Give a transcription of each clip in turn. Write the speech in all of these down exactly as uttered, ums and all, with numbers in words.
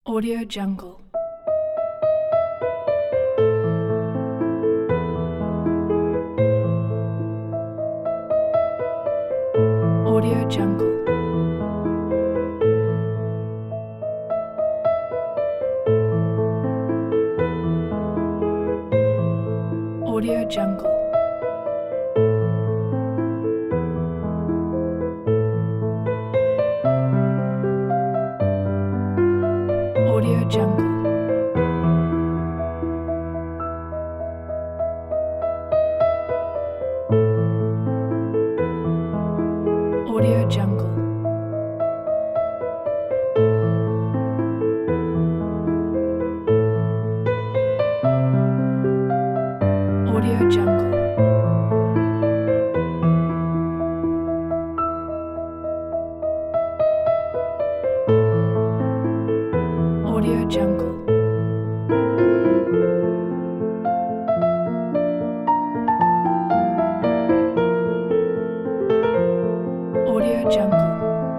Audio Jungle. Audio Jungle. Audio Jungle. Audio Jungle. Audio Jungle. Audio Jungle. Audio Jungle. Audio Jungle.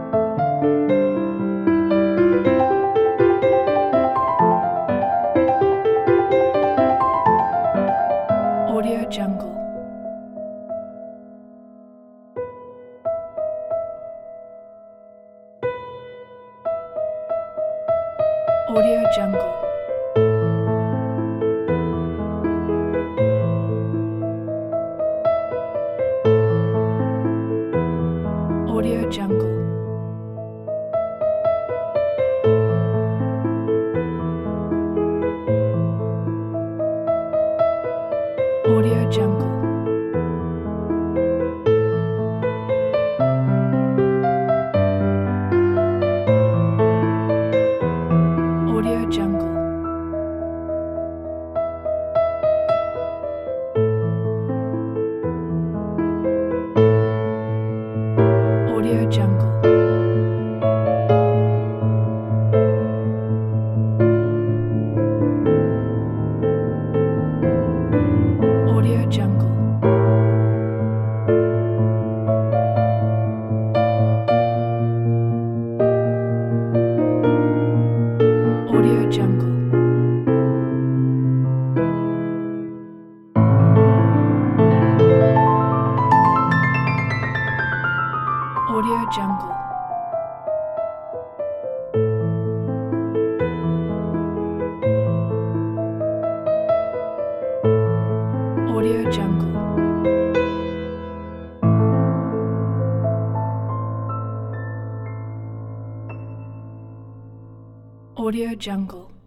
Audio Jungle. Audio Jungle. Audio Jungle. Audio Jungle. Audio Jungle. Audio Jungle. Audio Jungle. Audio Jungle. Audio Jungle. Audio Jungle. Audio Jungle.